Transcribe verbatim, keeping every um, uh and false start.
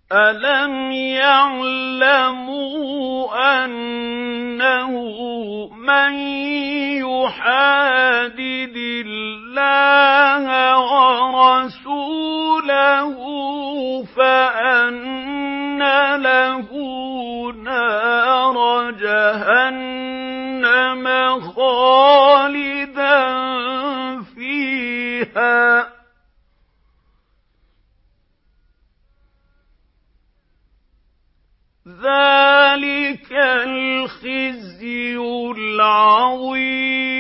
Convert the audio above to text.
أَلَمْ يَعْلَمُوا أَنَّهُ مَن يُحَادِدِ اللَّهَ وَرَسُولَهُ فَأَنَّ لَهُ نَارَ جَهَنَّمَ خَالِدًا فِيهَا ۚ ذَٰلِكَ الْخِزْيُ الْعَظِيمُ.